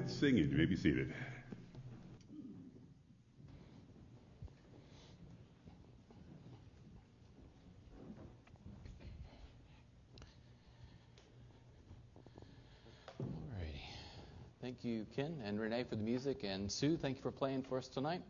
started singing. You may be seated. Thank you, Ken and Renee, for the music, and Sue, thank you for playing for us tonight.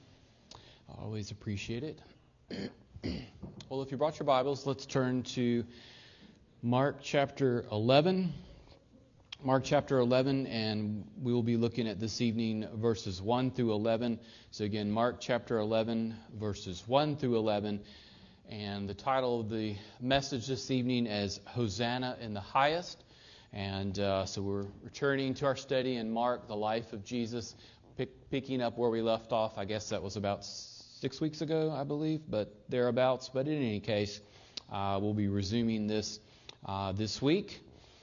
I always appreciate it. Well, if you brought your Bibles, let's turn to Mark chapter 11. Mark chapter 11, and we will be looking at this evening verses 1 through 11. So again, Mark chapter 11, verses 1 through 11. And the title of the message this evening is Hosanna in the Highest. And so we're returning to our study in Mark, the life of Jesus, picking up where we left off. I guess that was about 6 weeks ago, I believe, but thereabouts. But in any case, we'll be resuming this this week.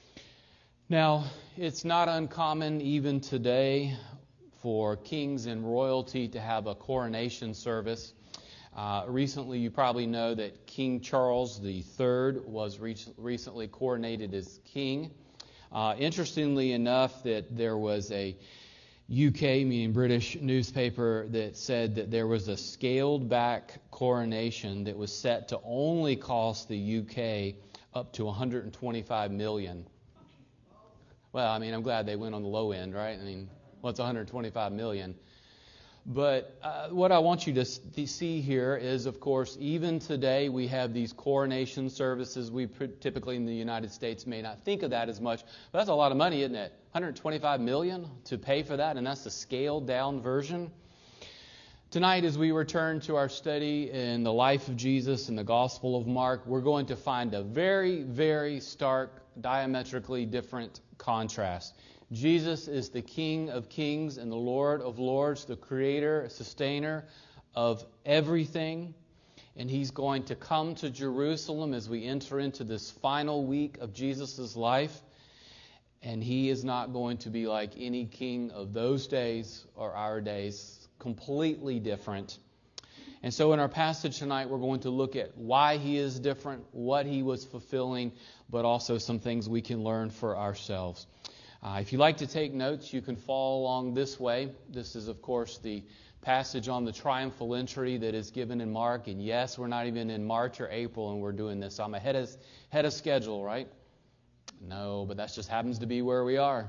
Now, it's not uncommon even today for kings and royalty to have a coronation service. Recently, you probably know that King Charles III was recently coronated as king. Interestingly enough, that there was a UK, meaning British newspaper, that said that there was a scaled back coronation that was set to only cost the UK up to $125 million. Well, I mean, I'm glad they went on the low end, right? I mean, what's $125 million? But what I want you to see here is, of course, even today we have these coronation services. We typically in the United States may not think of that as much, but that's a lot of money, isn't it? $125 million to pay for that, and that's the scaled down version. Tonight, as we return to our study in the life of Jesus in the Gospel of Mark, we're going to find a very, very stark, diametrically different contrast. Jesus is the King of kings and the Lord of lords, the creator, sustainer of everything. And he's going to come to Jerusalem as we enter into this final week of Jesus' life. And he is not going to be like any king of those days or our days, completely different. And so in our passage tonight, we're going to look at why he is different, what he was fulfilling, but also some things we can learn for ourselves. If you like to take notes, you can follow along this way. This is, of course, the passage on the triumphal entry that is given in Mark. And yes, we're not even in March or April and we're doing this. I'm ahead of schedule, right? No, but that just happens to be where we are.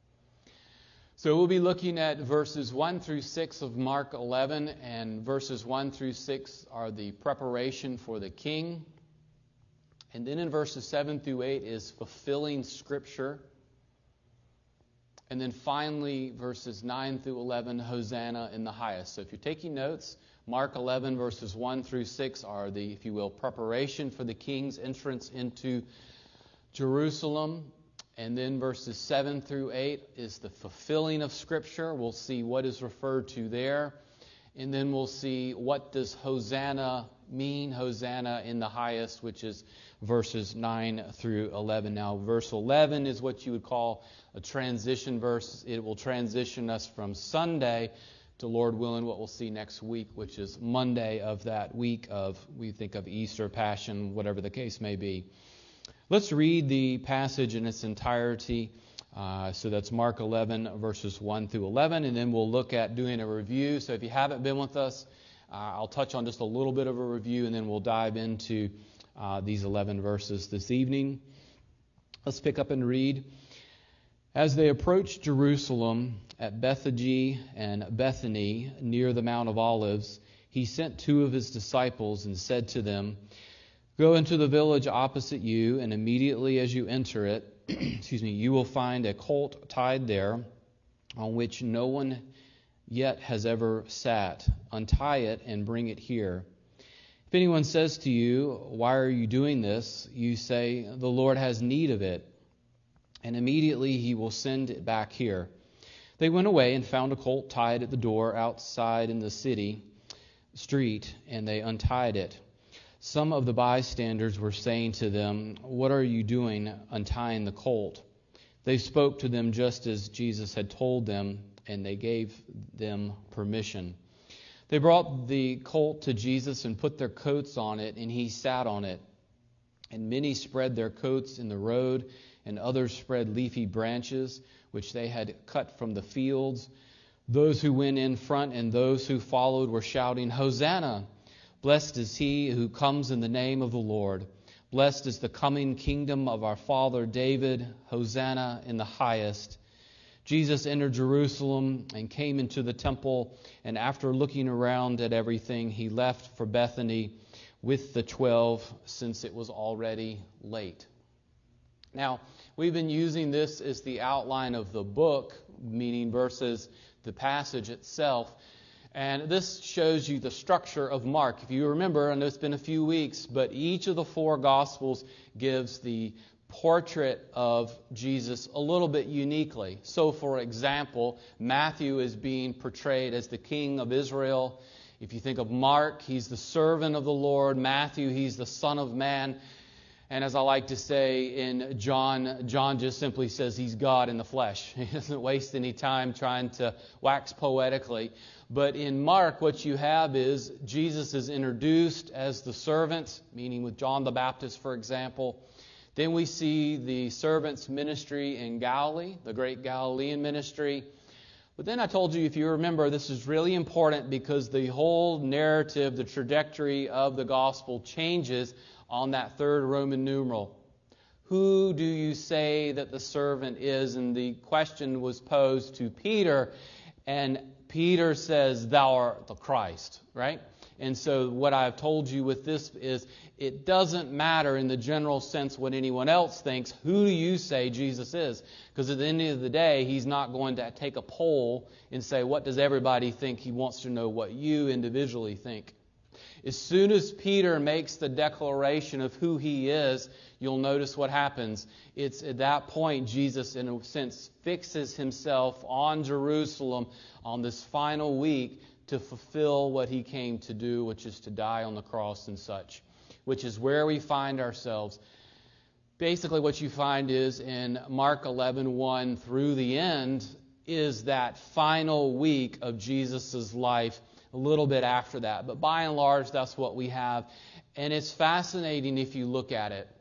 So we'll be looking at verses 1 through 6 of Mark 11. And verses 1 through 6 are the preparation for the king. And then in verses 7 through 8 is fulfilling Scripture. And then finally, verses 9 through 11, Hosanna in the highest. So if you're taking notes, Mark 11, verses 1 through 6 are the, if you will, preparation for the king's entrance into Jerusalem. And then verses 7 through 8 is the fulfilling of Scripture. We'll see what is referred to there. And then we'll see what does Hosanna mean, Hosanna in the highest, which is verses 9 through 11. Now, verse 11 is what you would call a transition verse. It will transition us from Sunday to, Lord willing, what we'll see next week, which is Monday of that week of, we think of Easter, Passion, whatever the case may be. Let's read the passage in its entirety. So that's Mark 11, verses 1 through 11, and then we'll look at doing a review. So if you haven't been with us, I'll touch on just a little bit of a review, and then we'll dive into these 11 verses this evening. Let's pick up and read. As they approached Jerusalem at Bethphage and Bethany near the Mount of Olives, he sent 2 of his disciples and said to them, "Go into the village opposite you, and immediately as you enter it, you will find a colt tied there on which no one yet has ever sat. Untie it and bring it here. If anyone says to you, 'Why are you doing this?' you say, 'The Lord has need of it,' and immediately he will send it back here." They went away and found a colt tied at the door outside in the street, and they untied it. Some of the bystanders were saying to them, "What are you doing untying the colt?" They spoke to them just as Jesus had told them, and they gave them permission. They brought the colt to Jesus and put their coats on it, and he sat on it. And many spread their coats in the road, and others spread leafy branches, which they had cut from the fields. Those who went in front and those who followed were shouting, "Hosanna! Blessed is he who comes in the name of the Lord. Blessed is the coming kingdom of our father David. Hosanna in the highest." Jesus entered Jerusalem and came into the temple, and after looking around at everything, he left for Bethany with the 12, since it was already late. Now, we've been using this as the outline of the book, meaning versus the passage itself. And this shows you the structure of Mark. If you remember, I know it's been a few weeks, but each of the four Gospels gives the portrait of Jesus a little bit uniquely. So, for example, Matthew is being portrayed as the King of Israel. If you think of Mark, he's the servant of the Lord. Matthew, he's the Son of Man. And as I like to say in John just simply says he's God in the flesh. He doesn't waste any time trying to wax poetically. But in Mark, what you have is Jesus is introduced as the servant, meaning with John the Baptist, for example. Then we see the servant's ministry in Galilee, the great Galilean ministry. But then I told you, if you remember, this is really important because the whole narrative, the trajectory of the gospel changes on that third Roman numeral. Who do you say that the servant is? And the question was posed to Peter, and Peter says, "Thou art the Christ," right? And so what I've told you with this is it doesn't matter in the general sense what anyone else thinks. Who do you say Jesus is? Because at the end of the day, he's not going to take a poll and say, what does everybody think? He wants to know what you individually think. As soon as Peter makes the declaration of who he is, you'll notice what happens. It's at that point Jesus, in a sense, fixes himself on Jerusalem on this final week to fulfill what he came to do, which is to die on the cross and such, which is where we find ourselves. Basically, what you find is in Mark 11:1 through the end is that final week of Jesus' life, a little bit after that. But by and large, that's what we have. And it's fascinating if you look at it.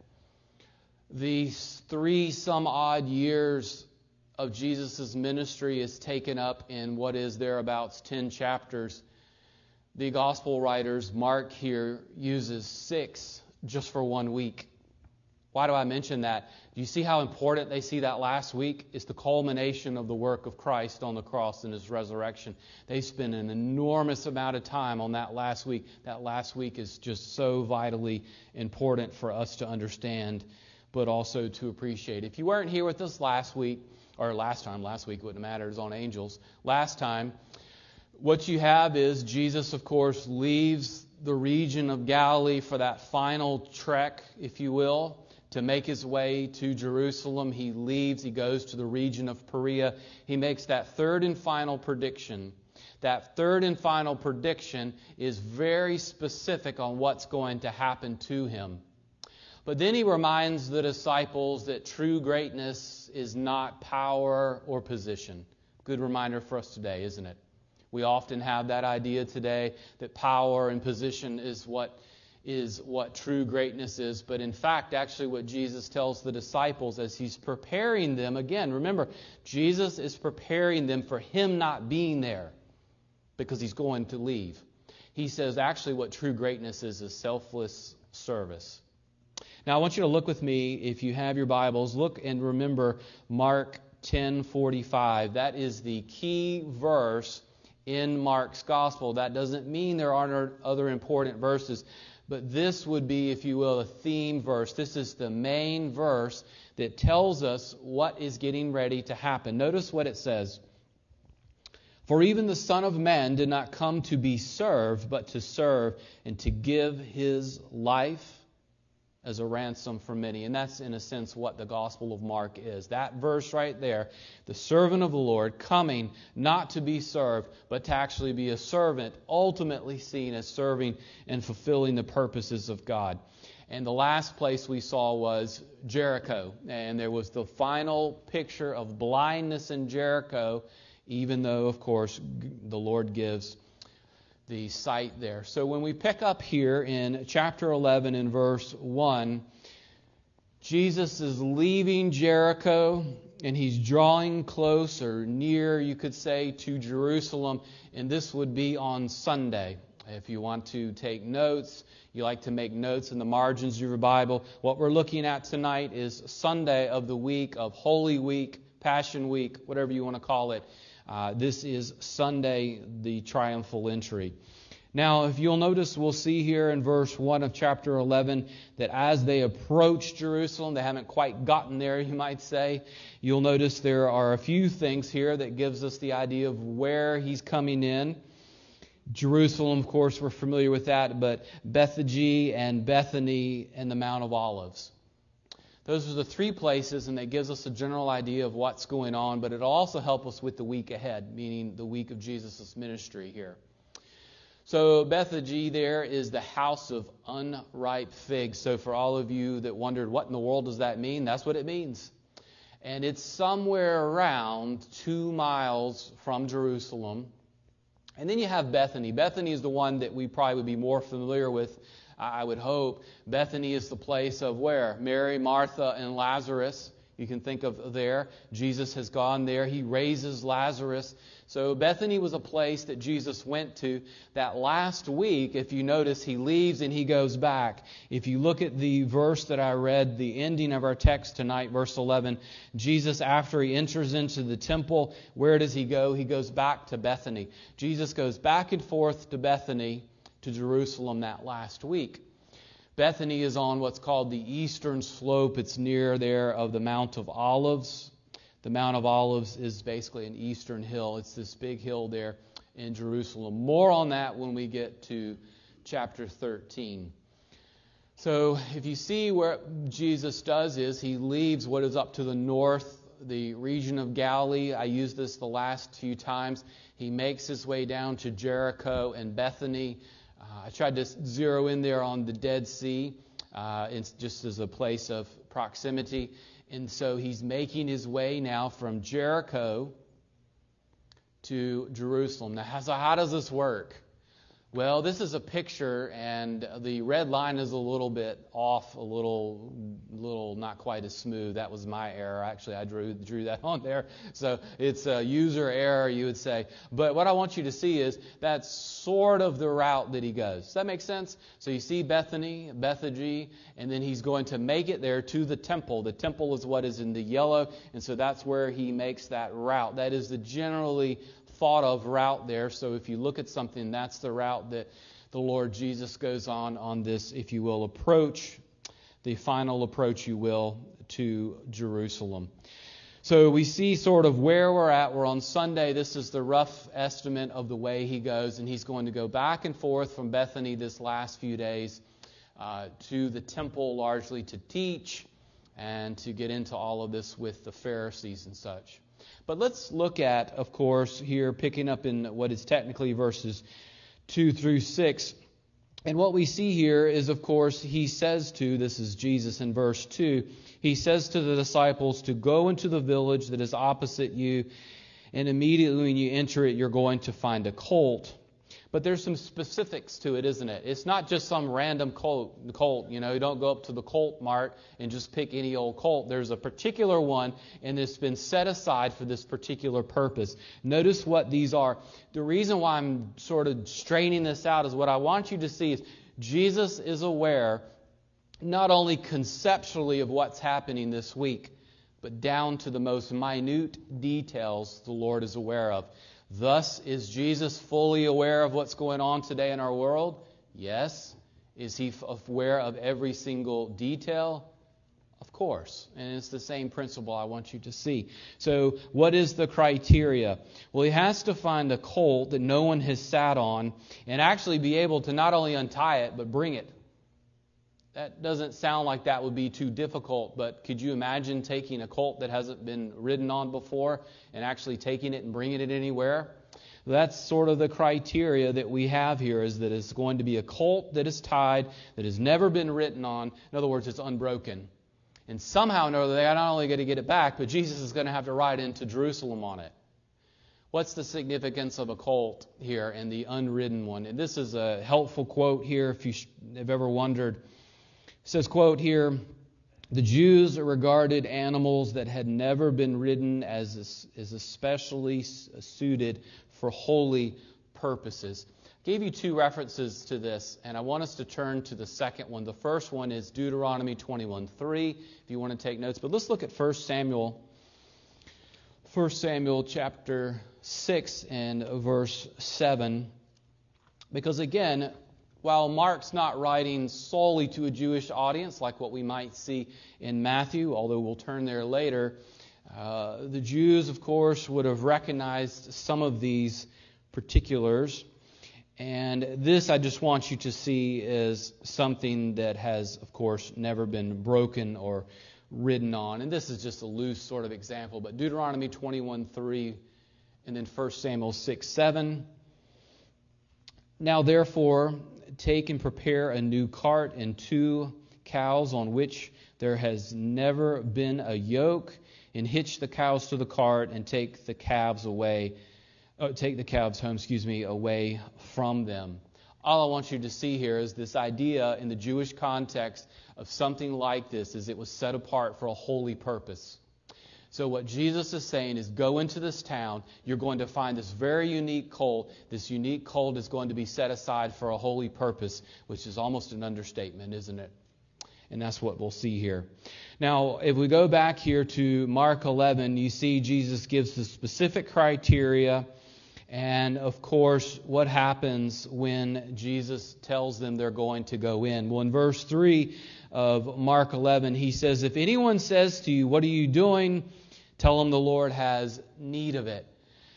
These 3 some odd years of Jesus' ministry is taken up in what is thereabouts 10 chapters. The gospel writers, Mark here, uses 6 just for 1 week. Why do I mention that? Do you see how important they see that last week? It's the culmination of the work of Christ on the cross and His resurrection. They spend an enormous amount of time on that last week. That last week is just so vitally important for us to understand, but also to appreciate. If you weren't here with us last week, or last week wouldn't matter, it was on angels. Last time, what you have is Jesus, of course, leaves the region of Galilee for that final trek, if you will, to make his way to Jerusalem. He leaves, he goes to the region of Perea. He makes that third and final prediction. That third and final prediction is very specific on what's going to happen to him. But then he reminds the disciples that true greatness is not power or position. Good reminder for us today, isn't it? We often have that idea today that power and position is what true greatness is. But in fact, actually what Jesus tells the disciples as He's preparing them, again, remember, Jesus is preparing them for Him not being there because He's going to leave. He says actually what true greatness is selfless service. Now I want you to look with me, if you have your Bibles, look and remember Mark 10:45. That is the key verse in Mark's Gospel. That doesn't mean there aren't other important verses, but this would be, if you will, a theme verse. This is the main verse that tells us what is getting ready to happen. Notice what it says. For even the Son of Man did not come to be served, but to serve and to give His life as a ransom for many. And that's, in a sense, what the Gospel of Mark is. That verse right there, the servant of the Lord coming not to be served, but to actually be a servant, ultimately seen as serving and fulfilling the purposes of God. And the last place we saw was Jericho. And there was the final picture of blindness in Jericho, even though, of course, the Lord gives the sight there. So when we pick up here in chapter 11 in verse 1, Jesus is leaving Jericho, and he's drawing close or near, you could say, to Jerusalem. And this would be on Sunday. If you want to take notes, you like to make notes in the margins of your Bible. What we're looking at tonight is Sunday of the week of Holy Week, Passion Week, whatever you want to call it. This is Sunday, the triumphal entry. Now, if you'll notice, we'll see here in verse 1 of chapter 11 that as they approach Jerusalem, they haven't quite gotten there, you might say. You'll notice there are a few things here that gives us the idea of where he's coming in. Jerusalem, of course, we're familiar with that, but Bethphage and Bethany and the Mount of Olives. Those are the three places, and that gives us a general idea of what's going on, but it'll also help us with the week ahead, meaning the week of Jesus' ministry here. So Bethphage there is the house of unripe figs. So for all of you that wondered what in the world does that mean, that's what it means. And it's somewhere around 2 miles from Jerusalem. And then you have Bethany. Bethany is the one that we probably would be more familiar with, I would hope. Bethany is the place of where? Mary, Martha, and Lazarus. You can think of there. Jesus has gone there. He raises Lazarus. So Bethany was a place that Jesus went to. That last week, if you notice, he leaves and he goes back. If you look at the verse that I read, the ending of our text tonight, verse 11, Jesus, after he enters into the temple, where does he go? He goes back to Bethany. Jesus goes back and forth to Bethany, to Jerusalem that last week. Bethany is on what's called the eastern slope. It's near there of the Mount of Olives. The Mount of Olives is basically an eastern hill. It's this big hill there in Jerusalem. More on that when we get to chapter 13. So if you see what Jesus does is he leaves what is up to the north, the region of Galilee. I used this the last few times. He makes his way down to Jericho and Bethany. I tried to zero in there on the Dead Sea. It's just as a place of proximity. And so he's making his way now from Jericho to Jerusalem. Now, so how does this work? Well, this is a picture, and the red line is a little bit off, a little not quite as smooth. That was my error. Actually, I drew that on there. So it's a user error, you would say. But what I want you to see is that's sort of the route that he goes. Does that make sense? So you see Bethany, Bethphage, and then he's going to make it there to the temple. The temple is what is in the yellow, and so that's where he makes that route. That is the generally thought of route there. So if you look at something, that's the route that the Lord Jesus goes on this, if you will, approach, the final approach, you will, to Jerusalem. So we see sort of where we're at. We're on Sunday. This is the rough estimate of the way he goes, and he's going to go back and forth from Bethany this last few days to the temple, largely to teach and to get into all of this with the Pharisees and such. But let's look at, of course, here, picking up in what is technically verses 2 through 6. And what we see here is, of course, he says to, this is Jesus in verse 2, he says to the disciples to go into the village that is opposite you, and immediately when you enter it, you're going to find a colt. But there's some specifics to it, isn't it? It's not just some random colt. You don't go up to the Colt Mart and just pick any old colt. There's a particular one, and it's been set aside for this particular purpose. Notice what these are. The reason why I'm sort of straining this out is what I want you to see is Jesus is aware not only conceptually of what's happening this week, but down to the most minute details the Lord is aware of. Thus, is Jesus fully aware of what's going on today in our world? Yes. Is he aware of every single detail? Of course. And it's the same principle I want you to see. So, what is the criteria? Well, he has to find a colt that no one has sat on and actually be able to not only untie it, but bring it. That doesn't sound like that would be too difficult, but could you imagine taking a colt that hasn't been ridden on before and actually taking it and bringing it anywhere? That's sort of the criteria that we have here, is that it's going to be a colt that is tied, that has never been ridden on. In other words, it's unbroken. And somehow or another, they are not only going to get it back, but Jesus is going to have to ride into Jerusalem on it. What's the significance of a colt here and the unridden one? And this is a helpful quote here if you have ever wondered. It says, quote here, The Jews regarded animals that had never been ridden as especially suited for holy purposes. I gave you two references to this, and I want us to turn to the second one. The first one is Deuteronomy 21:3, if you want to take notes. But let's look at 1 Samuel chapter 6 and verse 7. Because again, while Mark's not writing solely to a Jewish audience like what we might see in Matthew, although we'll turn there later, the Jews, of course, would have recognized some of these particulars. And this, I just want you to see, is something that has, of course, never been broken or written on. And this is just a loose sort of example. But Deuteronomy 21:3 and then 1 Samuel 6:7. Now, therefore, take and prepare a new cart and 2 cows on which there has never been a yoke, and hitch the cows to the cart and take the calves home, away from them. All I want you to see here is this idea in the Jewish context of something like this, is it was set apart for a holy purpose. So what Jesus is saying is, go into this town. You're going to find this very unique colt. This unique colt is going to be set aside for a holy purpose, which is almost an understatement, isn't it? And that's what we'll see here. Now, if we go back here to Mark 11, you see Jesus gives the specific criteria. And, of course, what happens when Jesus tells them they're going to go in? Well, in verse 3 of Mark 11, he says, if anyone says to you, what are you doing? Tell them the Lord has need of it.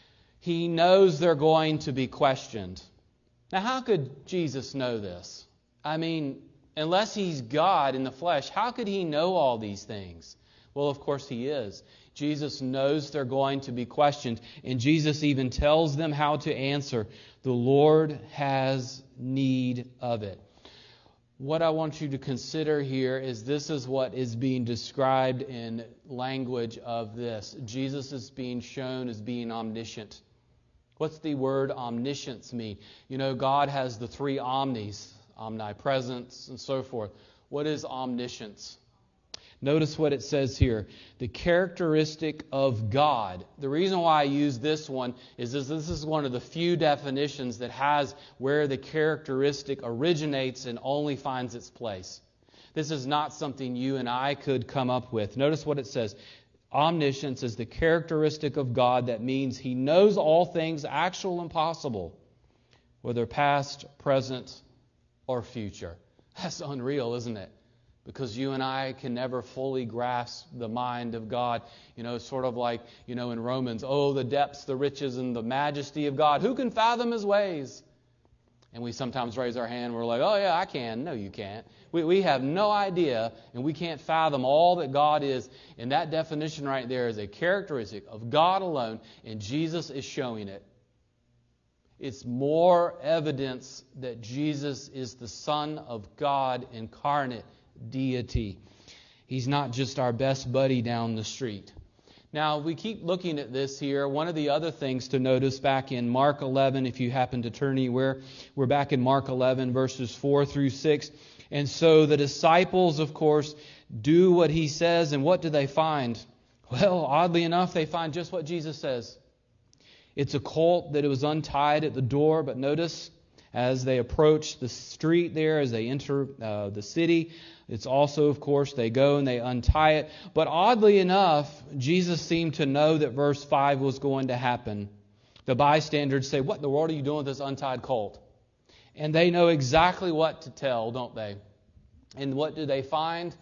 He knows they're going to be questioned. Now, how could Jesus know this? I mean, unless He's God in the flesh, how could He know all these things? Well, of course He is. Jesus knows they're going to be questioned, and Jesus even tells them how to answer. The Lord has need of it. What I want you to consider here is this is what is being described in language of this. Jesus is being shown as being omniscient. What's the word omniscience mean? You know, God has the 3 omnis, omnipresence and so forth. What is omniscience? Notice what it says here. The characteristic of God. The reason why I use this one is this is one of the few definitions that has where the characteristic originates and only finds its place. This is not something you and I could come up with. Notice what it says. Omniscience is the characteristic of God that means He knows all things actual and possible, whether past, present, or future. That's unreal, isn't it? Because you and I can never fully grasp the mind of God. You know, sort of like, in Romans, oh, the depths, the riches, and the majesty of God. Who can fathom His ways? And we sometimes raise our hand and we're like, oh, yeah, I can. No, you can't. We have no idea, and we can't fathom all that God is. And that definition right there is a characteristic of God alone, and Jesus is showing it. It's more evidence that Jesus is the Son of God incarnate, deity. He's not just our best buddy down the street. Now, we keep looking at this here. One of the other things to notice back in Mark 11, if you happen to turn anywhere, we're back in Mark 11, verses 4 through 6. And so the disciples, of course, do what He says, and what do they find? Well, oddly enough, they find just what Jesus says. It's a colt that was untied at the door, but notice as they approach the street there, as they enter the city, it's also, of course, they go and they untie it. But oddly enough, Jesus seemed to know that verse 5 was going to happen. The bystanders say, what in the world are you doing with this untied colt? And they know exactly what to tell, don't they? And what do they find?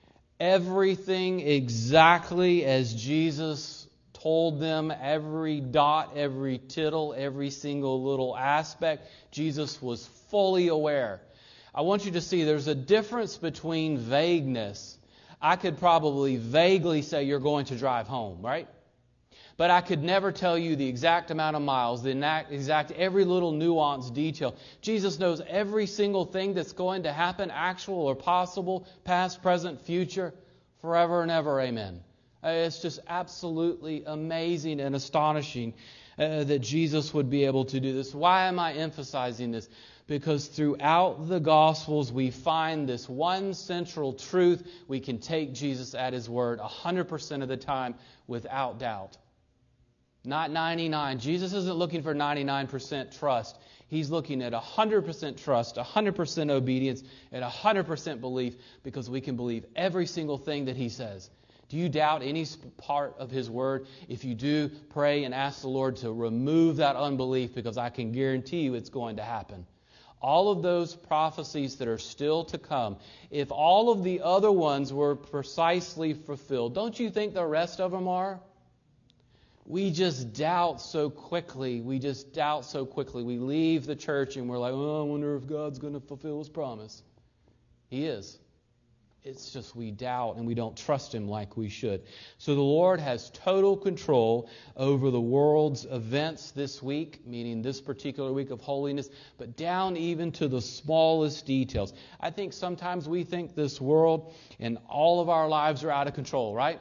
Everything exactly as Jesus told them, every dot, every tittle, every single little aspect. Jesus was fully aware. I want you to see there's a difference between vagueness. I could probably vaguely say you're going to drive home, right? But I could never tell you the exact amount of miles, the exact every little nuance detail. Jesus knows every single thing that's going to happen, actual or possible, past, present, future, forever and ever. Amen. It's just absolutely amazing and astonishing that Jesus would be able to do this. Why am I emphasizing this? Because throughout the Gospels, we find this one central truth. We can take Jesus at His word 100% of the time without doubt. Not 99. Jesus isn't looking for 99% trust. He's looking at 100% trust, 100% obedience, and 100% belief, because we can believe every single thing that He says. Do you doubt any part of His word? If you do, pray and ask the Lord to remove that unbelief, because I can guarantee you it's going to happen. All of those prophecies that are still to come, if all of the other ones were precisely fulfilled, don't you think the rest of them are? We just doubt so quickly. We leave the church and we're like, oh, I wonder if God's going to fulfill His promise. He is. It's just we doubt and we don't trust Him like we should. So the Lord has total control over the world's events this week, meaning this particular week of holiness, but down even to the smallest details. I think sometimes we think this world and all of our lives are out of control, right?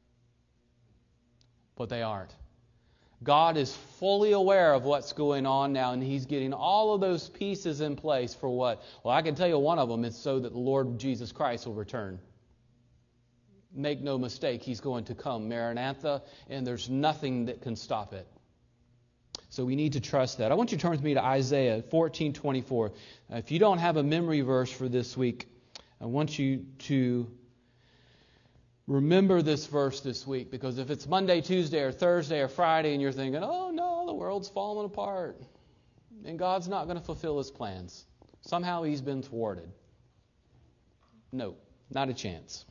But they aren't. God is fully aware of what's going on now, and He's getting all of those pieces in place for what? Well, I can tell you one of them is so that the Lord Jesus Christ will return. Make no mistake, He's going to come, Maranatha, and there's nothing that can stop it. So we need to trust that. I want you to turn with me to Isaiah 14:24. If you don't have a memory verse for this week, I want you to remember this verse this week, because if it's Monday, Tuesday, or Thursday, or Friday, and you're thinking, oh no, the world's falling apart, and God's not going to fulfill His plans. Somehow He's been thwarted. No, not a chance.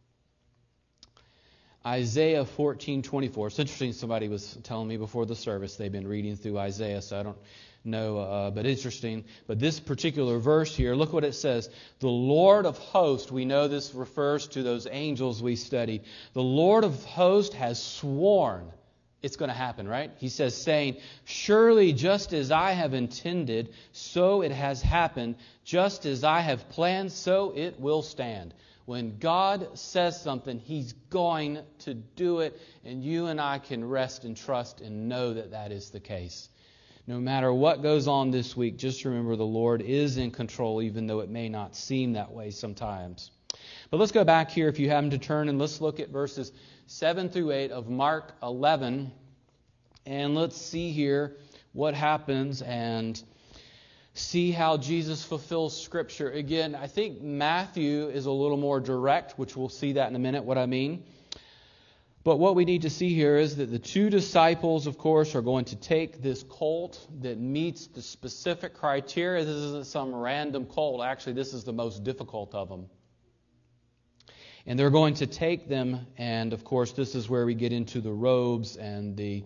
Isaiah 14:24. It's interesting, somebody was telling me before the service they've been reading through Isaiah, so I don't know, but interesting. But this particular verse here, look what it says. The Lord of hosts, we know this refers to those angels we studied. The Lord of hosts has sworn. It's going to happen, right? He says, saying, surely just as I have intended, so it has happened. Just as I have planned, so it will stand. When God says something, He's going to do it, and you and I can rest and trust and know that that is the case. No matter what goes on this week, just remember the Lord is in control, even though it may not seem that way sometimes. But let's go back here, if you happen to turn, and let's look at verses 7 through 8 of Mark 11. And let's see here what happens and see how Jesus fulfills Scripture. Again, I think Matthew is a little more direct, which we'll see that in a minute, what I mean. But what we need to see here is that the two disciples, of course, are going to take this colt that meets the specific criteria. This isn't some random colt. Actually, this is the most difficult of them. And they're going to take them, and of course, this is where we get into the robes and the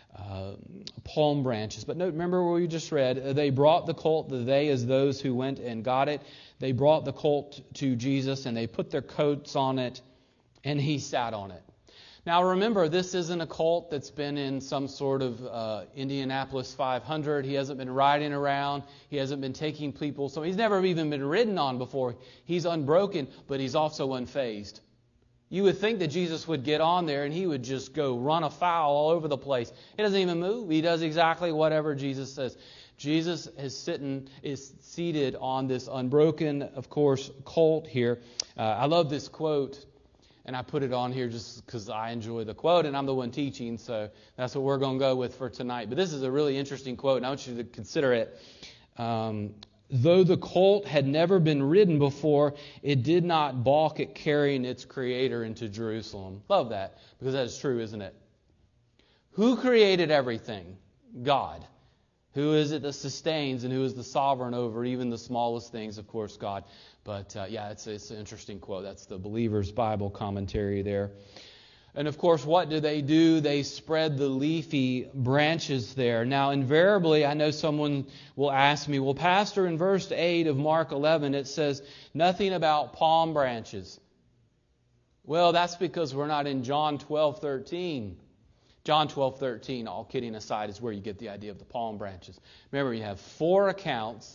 palm branches. But note, remember what we just read. They brought the colt, they as those who went and got it. They brought the colt to Jesus, and they put their coats on it, and He sat on it. Now remember, this isn't a colt that's been in some sort of Indianapolis 500. He hasn't been riding around. He hasn't been taking people. So He's never even been ridden on before. He's unbroken, but He's also unfazed. You would think that Jesus would get on there and He would just go run afoul all over the place. He doesn't even move. He does exactly whatever Jesus says. Jesus is seated on this unbroken, of course, colt here. I love this quote. And I put it on here just because I enjoy the quote, and I'm the one teaching, so that's what we're going to go with for tonight. But this is a really interesting quote, and I want you to consider it. Though the colt had never been ridden before, it did not balk at carrying its creator into Jerusalem. Love that, because that is true, isn't it? Who created everything? God. Who is it that sustains and who is the sovereign over even the smallest things? Of course, God. But it's an interesting quote. That's the Believer's Bible commentary there. And of course, what do? They spread the leafy branches there. Now, invariably, I know someone will ask me, well, Pastor, in verse 8 of Mark 11, it says nothing about palm branches. Well, that's because we're not in John 12:13. John 12:13, all kidding aside, is where you get the idea of the palm branches. Remember, you have 4 accounts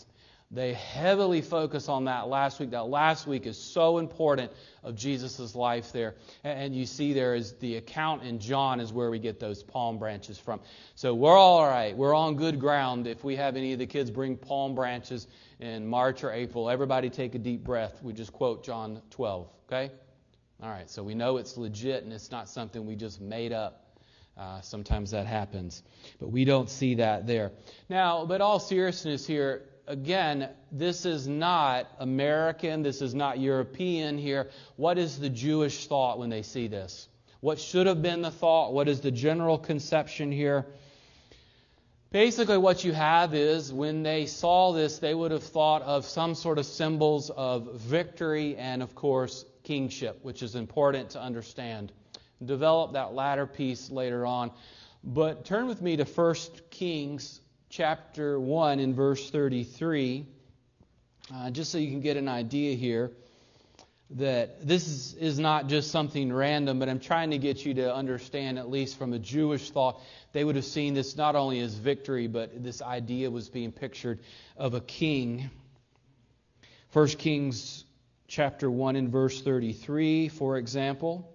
They heavily focus on that last week. That last week is so important of Jesus' life there. And you see there is the account in John is where we get those palm branches from. So we're all right. We're on good ground. If we have any of the kids bring palm branches in March or April, everybody take a deep breath. We just quote John 12, okay? All right, so we know it's legit and it's not something we just made up. Sometimes that happens. But we don't see that there. Now, but all seriousness here, again, this is not American, this is not European here. What is the Jewish thought when they see this? What should have been the thought? What is the general conception here? Basically what you have is when they saw this, they would have thought of some sort of symbols of victory and, of course, kingship, which is important to understand. Develop that latter piece later on. But turn with me to 1 Kings chapter 1 in verse 33, just so you can get an idea here that this is not just something random, but I'm trying to get you to understand, at least from a Jewish thought, they would have seen this not only as victory, but this idea was being pictured of a king. 1 Kings chapter 1 in verse 33, for example.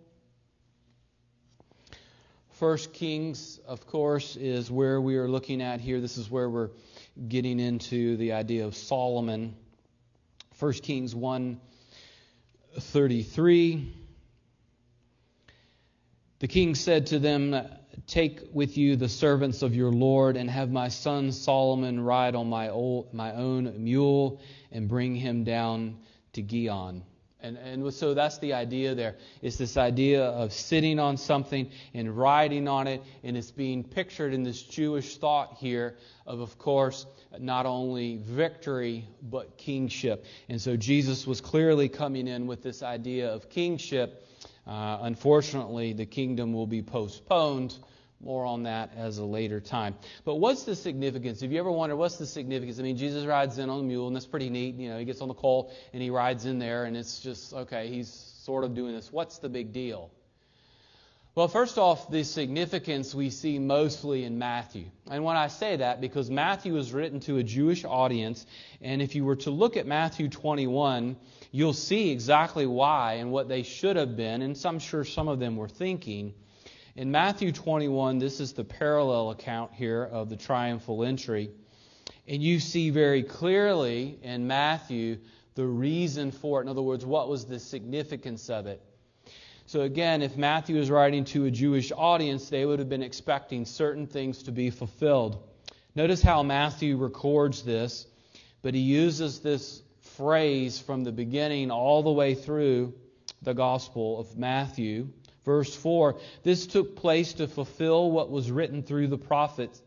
1 Kings, of course, is where we are looking at here. This is where we're getting into the idea of Solomon. 1 Kings 1:33. The king said to them, "Take with you the servants of your Lord, and have my son Solomon ride on my own mule, and bring him down to Gihon." And so that's the idea there. It's this idea of sitting on something and riding on it, and it's being pictured in this Jewish thought here of course, not only victory, but kingship. And so Jesus was clearly coming in with this idea of kingship. Unfortunately, the kingdom will be postponed. More on that as a later time. But what's the significance? Have you ever wondered what's the significance? I mean, Jesus rides in on a mule, and that's pretty neat. You know, he gets on the colt and he rides in there, and it's just, okay, he's sort of doing this. What's the big deal? Well, first off, the significance we see mostly in Matthew. And when I say that, because Matthew was written to a Jewish audience, and if you were to look at Matthew 21, you'll see exactly why and what they should have been, and I'm sure some of them were thinking. In Matthew 21, this is the parallel account here of the triumphal entry. And you see very clearly in Matthew the reason for it. In other words, what was the significance of it? So again, if Matthew is writing to a Jewish audience, they would have been expecting certain things to be fulfilled. Notice how Matthew records this, but he uses this phrase from the beginning all the way through the Gospel of Matthew. Verse 4, "This took place to fulfill what was written through the prophets.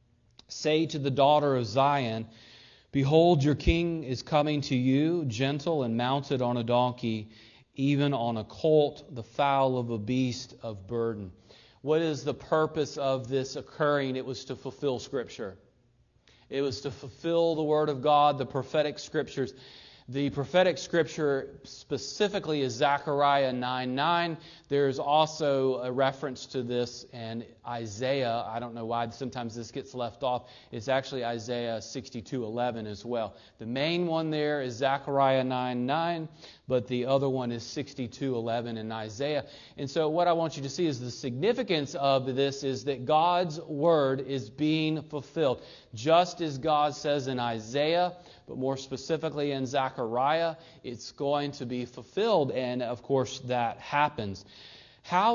Say to the daughter of Zion, Behold, your king is coming to you, gentle and mounted on a donkey, even on a colt, the foal of a beast of burden." What is the purpose of this occurring? It was to fulfill Scripture. It was to fulfill the Word of God, the prophetic Scriptures. The prophetic scripture specifically is Zechariah 9:9. There's also a reference to this in Isaiah. I don't know why sometimes this gets left off. It's actually Isaiah 62:11 as well. The main one there is Zechariah 9:9, but the other one is 62:11 in Isaiah. And so what I want you to see is the significance of this is that God's Word is being fulfilled. Just as God says in Isaiah, but more specifically in Zechariah, it's going to be fulfilled. And of course, that happens. How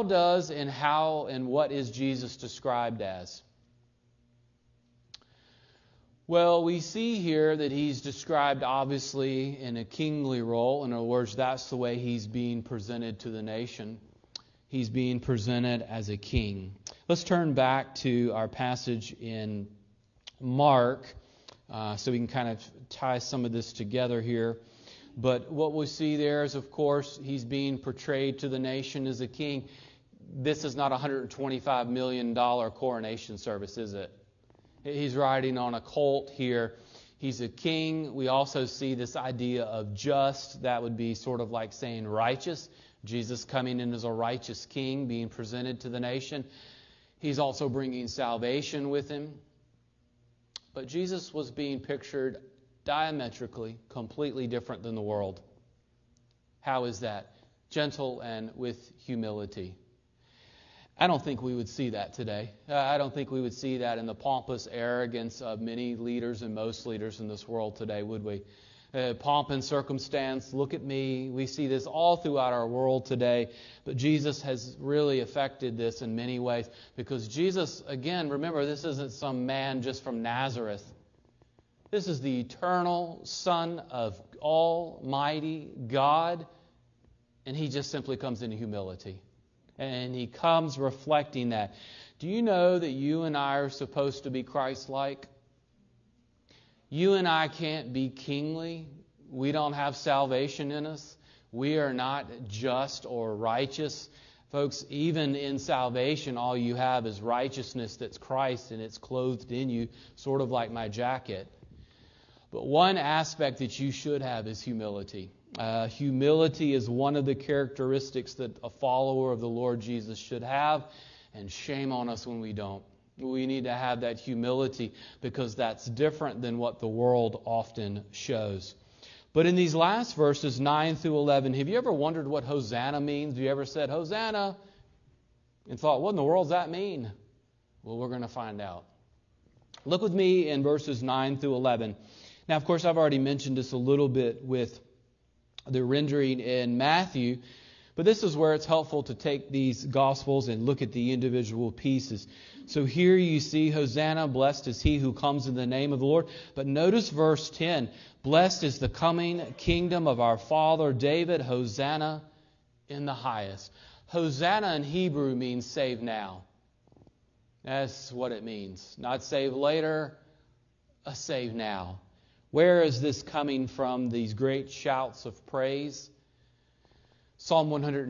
and what is Jesus described as? Well, we see here that he's described obviously in a kingly role. In other words, that's the way he's being presented to the nation. He's being presented as a king. Let's turn back to our passage in Mark, so we can kind of tie some of this together here. But what we see there is, of course, he's being portrayed to the nation as a king. This is not a $125 million coronation service, is it? He's riding on a colt here. He's a king. We also see this idea of just. That would be sort of like saying righteous. Jesus coming in as a righteous king, being presented to the nation. He's also bringing salvation with him. But Jesus was being pictured diametrically, completely different than the world. How is that? Gentle and with humility. I don't think we would see that today. I don't think we would see that in the pompous arrogance of many leaders and most leaders in this world today, would we? Pomp and circumstance, look at me. We see this all throughout our world today. But Jesus has really affected this in many ways. Because Jesus, again, remember, this isn't some man just from Nazareth. This is the eternal Son of Almighty God. And He just simply comes in humility. And He comes reflecting that. Do you know that you and I are supposed to be Christ-like? You and I can't be kingly. We don't have salvation in us. We are not just or righteous. Folks, even in salvation, all you have is righteousness that's Christ and it's clothed in you, sort of like my jacket. But one aspect that you should have is humility. Humility is one of the characteristics that a follower of the Lord Jesus should have, and shame on us when we don't. We need to have that humility because that's different than what the world often shows. But in these last verses, 9 through 11, have you ever wondered what Hosanna means? Have you ever said, Hosanna, and thought, what in the world does that mean? Well, we're going to find out. Look with me in verses 9 through 11. Now, of course, I've already mentioned this a little bit with the rendering in Matthew, but this is where it's helpful to take these Gospels and look at the individual pieces. So here you see, Hosanna, blessed is he who comes in the name of the Lord. But notice verse 10, blessed is the coming kingdom of our father David, Hosanna in the highest. Hosanna in Hebrew means save now. That's what it means. Not save later, save now. Where is this coming from, these great shouts of praise? Psalm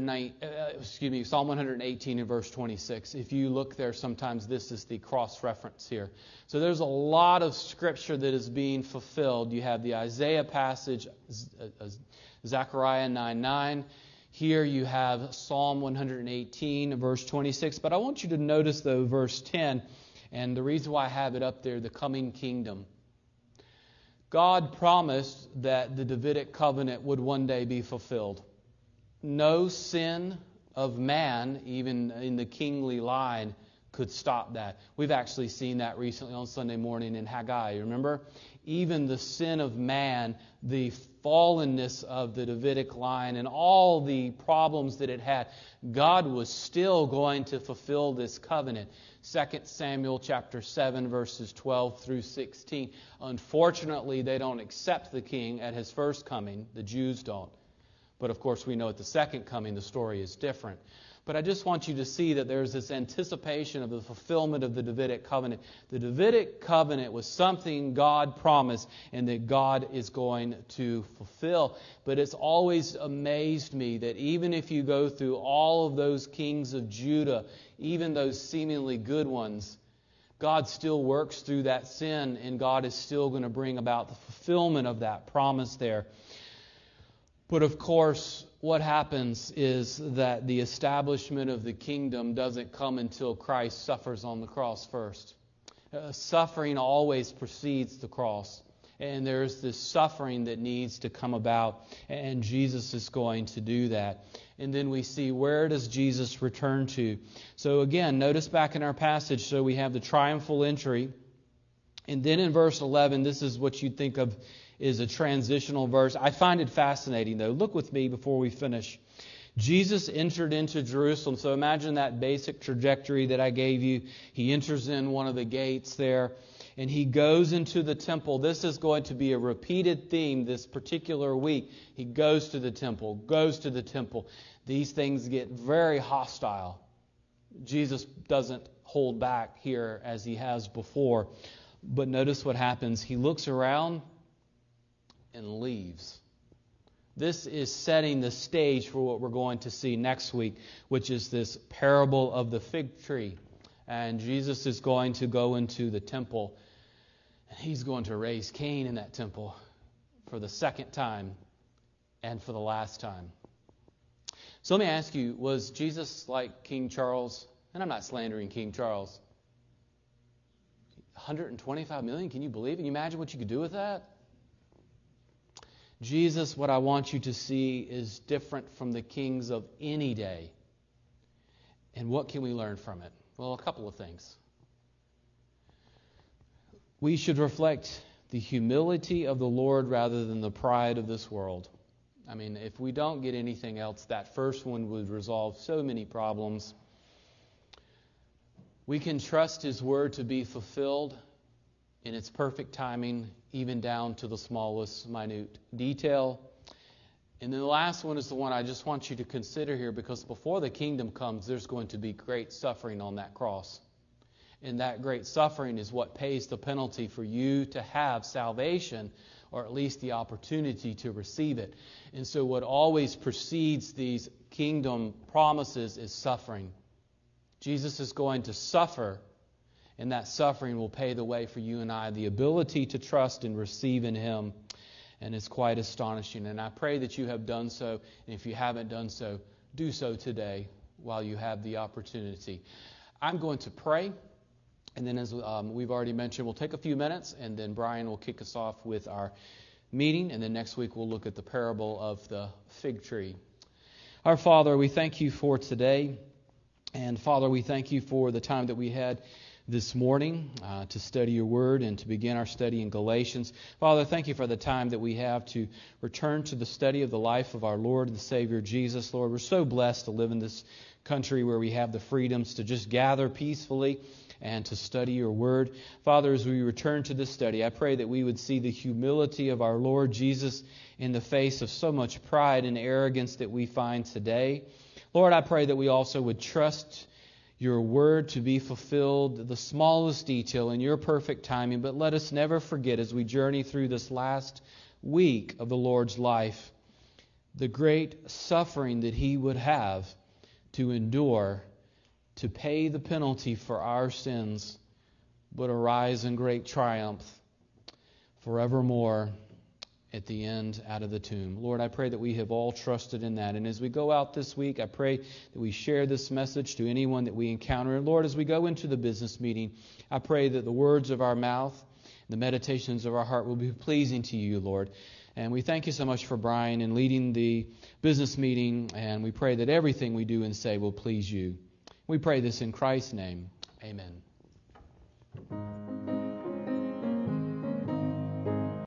118 and verse 26. If you look there, sometimes this is the cross-reference here. So there's a lot of scripture that is being fulfilled. You have the Isaiah passage, Zechariah 9:9. Here you have Psalm 118, verse 26. But I want you to notice, though, verse 10, and the reason why I have it up there, the coming kingdom. God promised that the Davidic covenant would one day be fulfilled. No sin of man, even in the kingly line, could stop that. We've actually seen that recently on Sunday morning in Haggai. Remember? Even the sin of man, the fallenness of the Davidic line, and all the problems that it had, God was still going to fulfill this covenant. 2 Samuel chapter 7, verses 12 through 16. Unfortunately, they don't accept the king at his first coming. The Jews don't. But of course, we know at the second coming, the story is different. But I just want you to see that there's this anticipation of the fulfillment of the Davidic covenant. The Davidic covenant was something God promised and that God is going to fulfill. But it's always amazed me that even if you go through all of those kings of Judah, even those seemingly good ones, God still works through that sin, and God is still going to bring about the fulfillment of that promise there. But of course, what happens is that the establishment of the kingdom doesn't come until Christ suffers on the cross first. Suffering always precedes the cross. And there's this suffering that needs to come about. And Jesus is going to do that. And then we see, where does Jesus return to? So again, notice back in our passage, so we have the triumphal entry. And then in verse 11, this is what you'd think of is a transitional verse. I find it fascinating, though. Look with me before we finish. Jesus entered into Jerusalem. So imagine that basic trajectory that I gave you. He enters in one of the gates there, and he goes into the temple. This is going to be a repeated theme this particular week. He goes to the temple, goes to the temple. These things get very hostile. Jesus doesn't hold back here as he has before. But notice what happens. He looks around and leaves. This is setting the stage for what we're going to see next week, which is this parable of the fig tree. And Jesus is going to go into the temple, and he's going to raise Cain in that temple for the second time and for the last time. So let me ask you, was Jesus like King Charles? And I'm not slandering King Charles. 125 million, can you believe it? Can you imagine what you could do with that? Jesus, what I want you to see is different from the kings of any day. And what can we learn from it? Well, a couple of things. We should reflect the humility of the Lord rather than the pride of this world. I mean, if we don't get anything else, that first one would resolve so many problems. We can trust His Word to be fulfilled in its perfect timing, even down to the smallest minute detail. And then the last one is the one I just want you to consider here, because before the kingdom comes, there's going to be great suffering on that cross. And that great suffering is what pays the penalty for you to have salvation, or at least the opportunity to receive it. And so what always precedes these kingdom promises is suffering. Jesus is going to suffer, and that suffering will pay the way for you and I, the ability to trust and receive in Him. And it's quite astonishing. And I pray that you have done so. And if you haven't done so, do so today while you have the opportunity. I'm going to pray. And then, as we've already mentioned, we'll take a few minutes, and then Brian will kick us off with our meeting. And then next week we'll look at the parable of the fig tree. Our Father, we thank you for today. And Father, we thank you for the time that we had this morning to study your word and to begin our study in Galatians. Father, thank you for the time that we have to return to the study of the life of our Lord and Savior Jesus. Lord, we're so blessed to live in this country where we have the freedoms to just gather peacefully and to study your word. Father, as we return to this study, I pray that we would see the humility of our Lord Jesus in the face of so much pride and arrogance that we find today. Lord, I pray that we also would trust your word to be fulfilled, the smallest detail in your perfect timing. But let us never forget, as we journey through this last week of the Lord's life, the great suffering that He would have to endure to pay the penalty for our sins, but arise in great triumph forevermore at the end out of the tomb. Lord, I pray that we have all trusted in that. And as we go out this week, I pray that we share this message to anyone that we encounter. And Lord, as we go into the business meeting, I pray that the words of our mouth, the meditations of our heart will be pleasing to you, Lord. And we thank you so much for Brian and leading the business meeting. And we pray that everything we do and say will please you. We pray this in Christ's name. Amen.